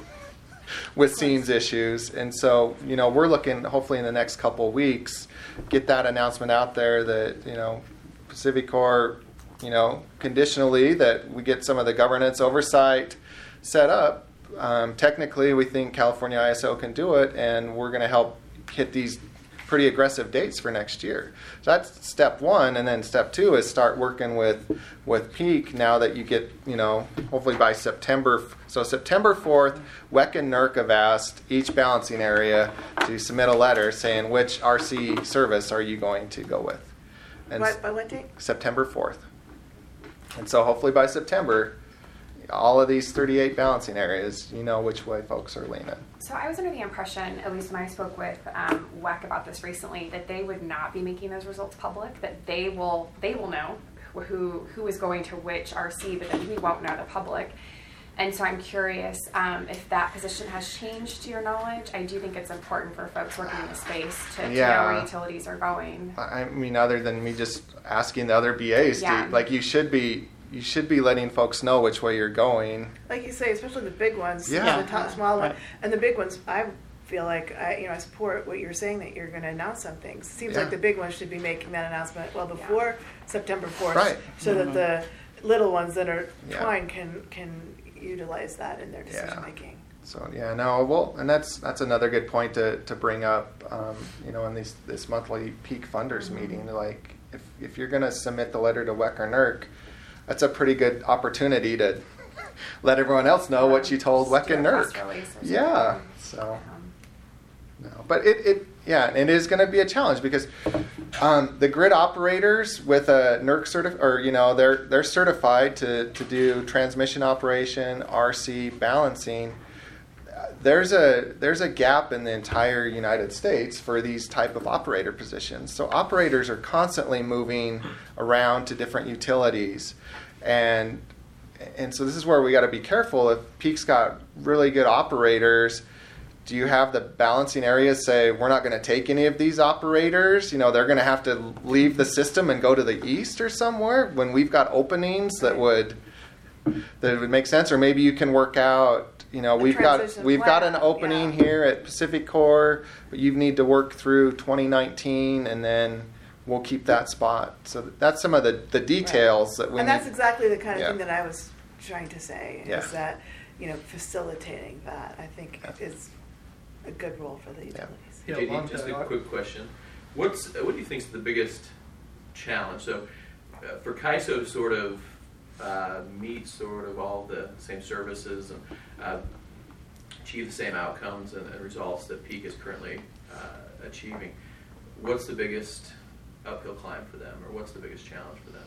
with scenes issues. And so, you know, we're looking, hopefully in the next couple of weeks, get that announcement out there that, you know, Pacific Core, you know, conditionally that we get some of the governance oversight set up. Um, technically, we think California I S O can do it, and we're going to help hit these pretty aggressive dates for next year. So that's step one, and then step two is start working with with Peak now that you get, you know, hopefully by September. So September fourth, W E C and N E R C have asked each balancing area to submit a letter saying which R C service are you going to go with. And What, by what date? September fourth. And so hopefully by September, all of these thirty-eight balancing areas, you know which way folks are leaning. So I was under the impression, at least when I spoke with um, W E C about this recently, that they would not be making those results public. That they will they will know who who is going to which R C, but that we won't know the public. And so I'm curious um, if that position has changed to your knowledge. I do think it's important for folks working in the space to, to Yeah. know where utilities are going. I mean, other than me just asking the other B As, Yeah. to, like you should be, you should be letting folks know which way you're going. Like you say, especially the big ones, Yeah. the top, small one, Right. and the big ones. I feel like I, you know, I support what you're saying that you're going to announce some things. Seems Yeah. like the big ones should be making that announcement well before September fourth, Right. so Mhm. that the little ones that are Yeah. trying can can utilize that in their decision Yeah. making. So yeah, no, well, and that's that's another good point to, to bring up. Um, you know, in these this monthly Peak Funders Mm-hmm. meeting, like if if you're going to submit the letter to W E C or N E R C, that's a pretty good opportunity to let everyone else know what you told W E C and N E R C. Press release or something. Yeah, so. Um, No, but it, it yeah, it is going to be a challenge because um, the grid operators with a N E R C certif- or you know they're they're certified to to do transmission operation, R C balancing. There's a there's a gap in the entire United States for these type of operator positions. So operators are constantly moving around to different utilities, and and so this is where we got to be careful. If Peak's got really good operators, do you have the balancing areas say we're not going to take any of these operators? You know, they're going to have to leave the system and go to the east or somewhere when we've got openings that would that would make sense. Or maybe you can work out. You know, The we've got transition we've got an plan, opening yeah. here at Pacific Core, but you need to work through twenty nineteen, and then we'll keep that spot. So that's some of the, the details that we And need. that's exactly the kind of Yeah. thing that I was trying to say, Yeah. is that, you know, facilitating that, I think, is a good role for the utilities. Yeah, J D, along just that, a I- quick question. What's uh, what do you think is the biggest challenge? So, uh, for C A I S O to sort of uh, meet sort of all the same services and uh, achieve the same outcomes and, and results that Peak is currently uh, achieving. What's the biggest uphill climb for them, or what's the biggest challenge for them?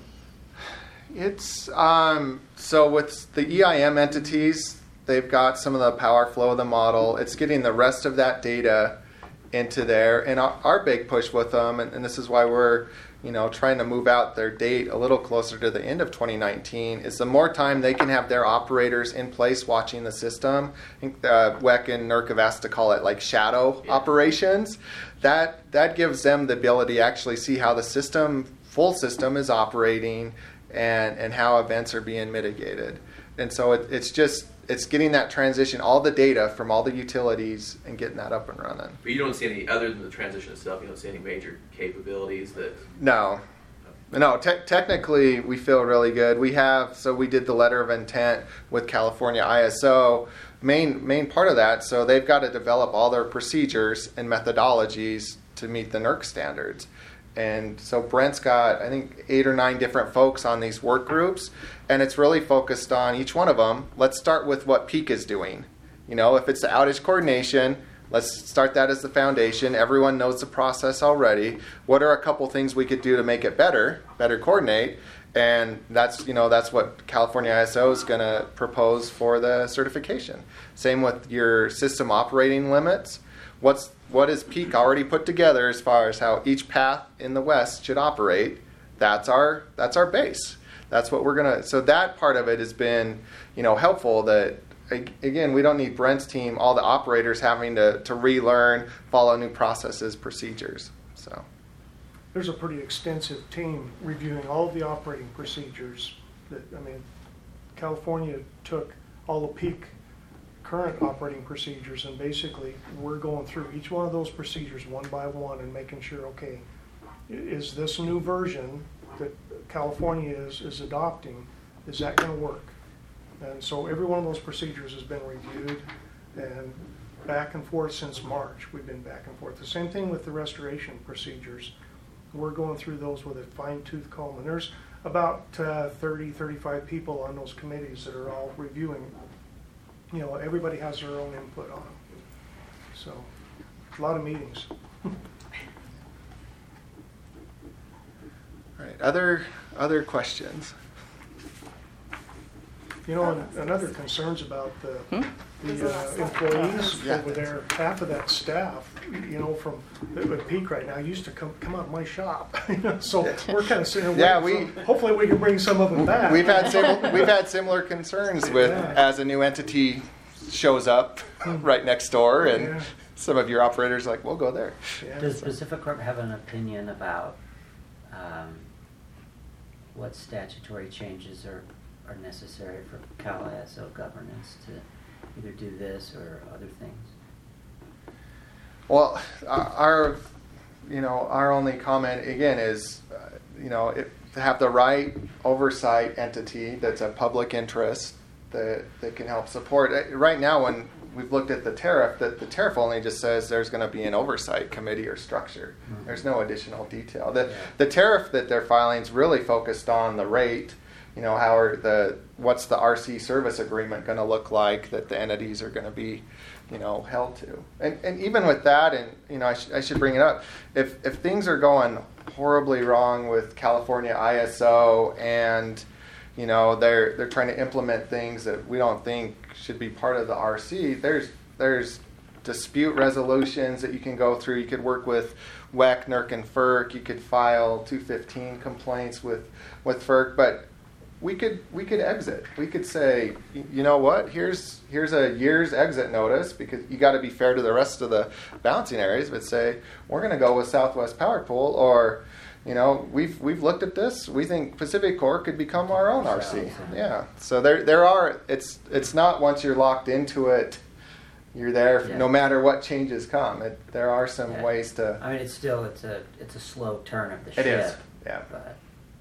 It's um, so with the E I M entities, they've got some of the power flow of the model. It's getting the rest of that data into there, and our, our big push with them, and, and this is why we're you know trying to move out their date a little closer to the end of twenty nineteen, is the more time they can have their operators in place watching the system. I think uh, W E C and NERC have asked to call it like shadow yeah. operations. That that gives them the ability to actually see how the system, full system, is operating, and and how events are being mitigated. And so it, it's just it's getting that transition, all the data from all the utilities, and getting that up and running. But you don't see any, other than the transition itself, you don't see any major capabilities that... No. No, te- technically we feel really good. We have, so we did the letter of intent with California I S O. Main main part of that, so they've got to develop all their procedures and methodologies to meet the NERC standards. And so Brent's got, I think, eight or nine different folks on these work groups, and it's really focused on each one of them. Let's start with what Peak is doing. You know, if it's the outage coordination, let's start that as the foundation. Everyone knows the process already. What are a couple things we could do to make it better, better coordinate? And that's, you know, that's what California I S O is going to propose for the certification. Same with your system operating limits. What's what is Peak already put together as far as how each path in the West should operate? That's our that's our base. That's what we're gonna. So that part of it has been, you know, helpful. That again, we don't need Brent's team, all the operators having to to relearn, follow new processes, procedures. So there's a pretty extensive team reviewing all of the operating procedures. That I mean, California took all the Peak current operating procedures, and basically we're going through each one of those procedures one by one and making sure, okay, is this new version that California is, is adopting, is that going to work? And so every one of those procedures has been reviewed, and back and forth since March. We've been back and forth. The same thing with the restoration procedures. We're going through those with a fine-tooth comb, and there's about uh, thirty, thirty-five people on those committees that are all reviewing. You know, everybody has their own input on them. So, a lot of meetings. All right. Other other questions? You know, and another concern's about the hmm? the uh, employees yeah. over there. Half of that staff, you know, from at Peak right now used to come come out of my shop. You know, so we're kind of sitting there. Yeah, we. So hopefully, we can bring some of them back. We've had similar, we've had similar concerns with yeah. as a new entity shows up right next door, and yeah. some of your operators are like, we'll go there. Yeah. Does Pacific Corp have an opinion about um, what statutory changes are, are necessary for Cal I S O governance to either do this or other things? Well, our, you know, our only comment again is, uh, you know, it, to have the right oversight entity that's a public interest that that can help support. Right now, when we've looked at the tariff, that the tariff only just says there's going to be an oversight committee or structure. Mm-hmm. There's no additional detail. The yeah. the tariff that they're filing is really focused on the rate. You know, how are the what's the R C service agreement going to look like that the entities are going to be, you know, held to. And and even with that, and you know, I, sh- I should bring it up. If if things are going horribly wrong with California I S O, and you know they're they're trying to implement things that we don't think should be part of the R C, there's there's dispute resolutions that you can go through. You could work with W E C, NERC, and F E R C. You could file two fifteen complaints with with F E R C, but we could we could exit. We could say, you know what? Here's here's a year's exit notice, because you got to be fair to the rest of the balancing areas. But say we're going to go with Southwest Power Pool, or you know we've we've looked at this. We think Pacific Corp could become our own R C. Yeah. So there there are. It's it's not once you're locked into it, you're there yeah. no matter what changes come. It, there are some yeah. ways to. I mean, it's still it's a it's a slow turn of the it ship. It is. Yeah. But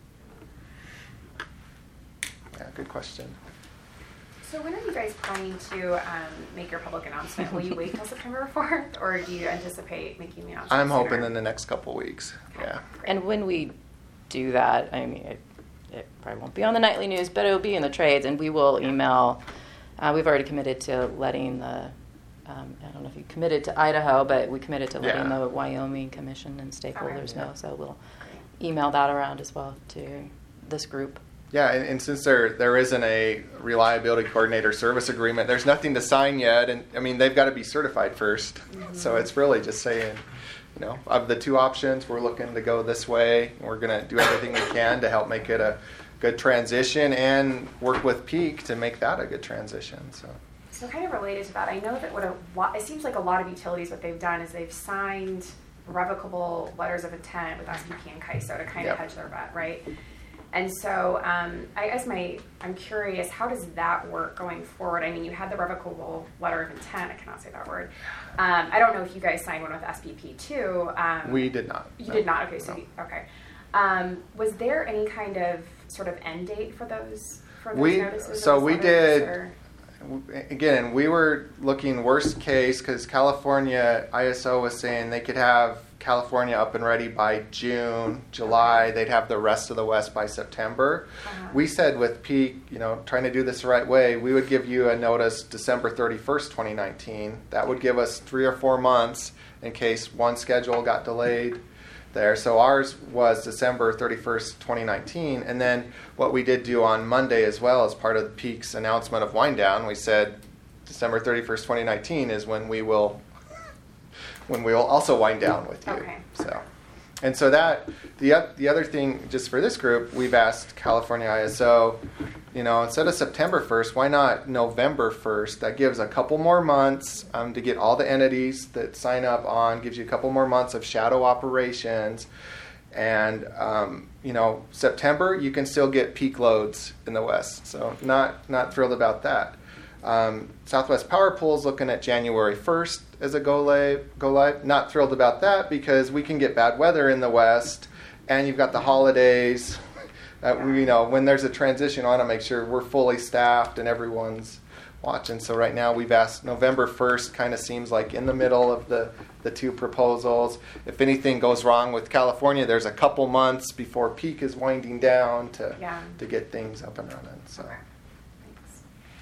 yeah, good question. So when are you guys planning to um, make your public announcement? Will you wait till September fourth, or do you anticipate making the announcement I'm hoping sooner? in the next couple weeks. Yeah. And when we do that, I mean, it, it probably won't be on the nightly news, but it'll be in the trades, and we will email. Uh, we've already committed to letting the um, I don't know if you committed to Idaho, but we committed to letting Yeah. the Wyoming Commission and stakeholders Yeah. know. So we'll email that around as well to this group. Yeah, and, and since there there isn't a reliability coordinator service agreement, there's nothing to sign yet. And I mean, they've got to be certified first. Mm-hmm. So it's really just saying, you know, of the two options, we're looking to go this way. We're going to do everything we can to help make it a good transition and work with Peak to make that a good transition. So. So kind of related to that, I know that what a lot, it seems like a lot of utilities, what they've done is they've signed revocable letters of intent with S P P and C A I S O to kind Yep. of hedge their bet, right? And so um, I guess my, I'm curious, how does that work going forward? I mean, you had the revocable letter of intent, I cannot say that word. Um, I don't know if you guys signed one with S P P too. Um, We did not. You no. did not, okay, so, No. you, okay. Um, was there any kind of sort of end date for those, for those We notices? so or those we letters, did. or? Again, we were looking worst case because California I S O was saying they could have California up and ready by June, July. They'd have the rest of the West by September. Uh-huh. We said with Peak, you know, trying to do this the right way, we would give you a notice December thirty-first, twenty nineteen. That would give us three or four months in case one schedule got delayed there. So ours was December thirty-first, twenty nineteen. And then what we did do on Monday as well as part of Peak's announcement of wind down, we said December thirty-first, twenty nineteen is when we will when we will also wind down with you. Okay. So, and so that the the other thing just for this group, we've asked California I S O, you know, instead of September first, why not November first? That gives a couple more months um, to get all the entities that sign up on, gives you a couple more months of shadow operations. And, um, you know, September, you can still get peak loads in the West. So not not thrilled about that. Um, Southwest Power Pool's looking at January first as a go live, go live. Not thrilled about that because we can get bad weather in the West, and you've got the holidays. Uh, we, you know, when there's a transition, I want to make sure we're fully staffed and everyone's watching. So right now we've asked November first, kind of seems like in the middle of the, the two proposals. If anything goes wrong with California, there's a couple months before Peak is winding down to Yeah. to get things up and running. So. Okay. Thanks.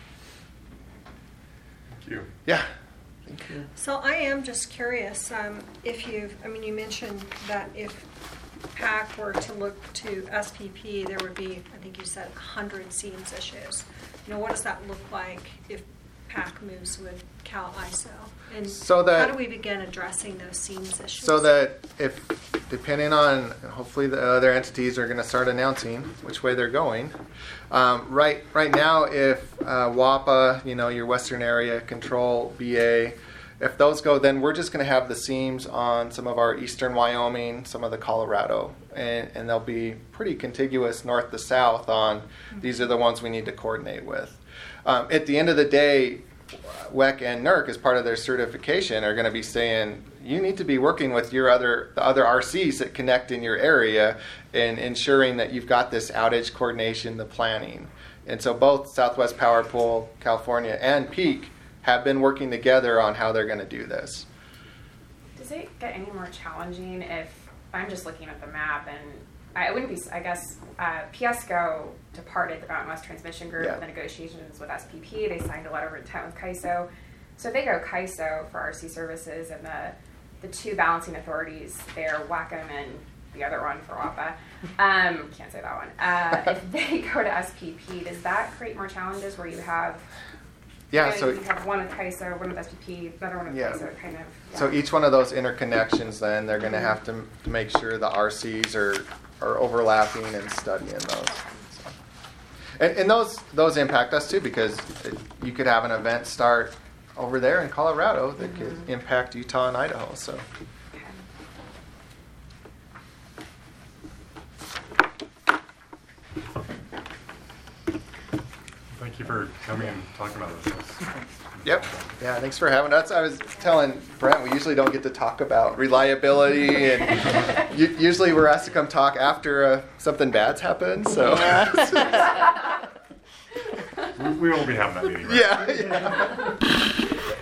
Thank you. Yeah. Thank you. So I am just curious, um, if you've, I mean, you mentioned that if PAC were to look to S P P, there would be, I think you said, one hundred SEAMS issues. You know, what does that look like if PAC moves with Cal I S O? And So that- how do we begin addressing those SEAMS issues? So that if, depending on, hopefully the other entities are going to start announcing which way they're going. Um, right, right now, if uh, WAPA, you know, your Western Area Control, B A, if those go, then we're just going to have the seams on some of our eastern Wyoming, some of the Colorado, and, and they'll be pretty contiguous north to south on these are the ones we need to coordinate with. Um, at the end of the day, W E C and N E R C, as part of their certification, are going to be saying you need to be working with your other the other R Cs that connect in your area and ensuring that you've got this outage coordination, the planning. And so both Southwest Power Pool, California, and Peak have been working together on how they're going to do this. Does it get any more challenging if I'm just looking at the map and I wouldn't be, I guess, uh, PSCo departed the Mountain West Transmission Group Yeah. in the negotiations with S P P. They signed a letter of intent with C A I S O. So if they go C A I S O for R C services and the, the two balancing authorities there, Wacom and the other one for WAPA, um, can't say that one. Uh, if they go to S P P, does that create more challenges where you have Yeah, you know, so you have one with C A I S O, one with S P P, another one with Yeah. C A I S O, kind of. Yeah. So each one of those interconnections, then they're going to have to, to make sure the R Cs are, are overlapping and studying those. So. And, and those those impact us too because it, you could have an event start over there in Colorado that Mhm. could impact Utah and Idaho. So. Okay. Thank you for coming and talking about this. Yep. Yeah, thanks for having us. I was telling Brent, we usually don't get to talk about reliability, and u- usually we're asked to come talk after uh, something bad's happened. So. we, we won't be having that meeting, right? Yeah. yeah.